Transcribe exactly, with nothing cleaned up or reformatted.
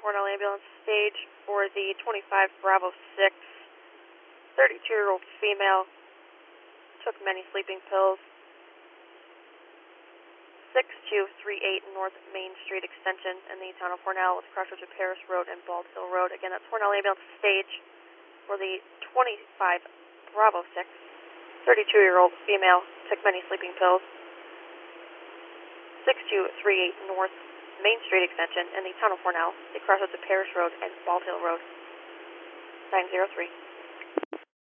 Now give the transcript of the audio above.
Cornell Ambulance Stage for the twenty-five Bravo six, thirty-two-year-old female, took many sleeping pills. six two three eight North Main Street Extension in the town of Hornell with crossroads of Paris Road and Bald Hill Road. Again, that's Hornell Ambulance Stage for the twenty-five Bravo six, thirty-two-year-old female, took many sleeping pills. six two three eight North Main Street Extension in the town of Hornell, the crossroads of Paris Road and Bald Hill Road. nine zero three.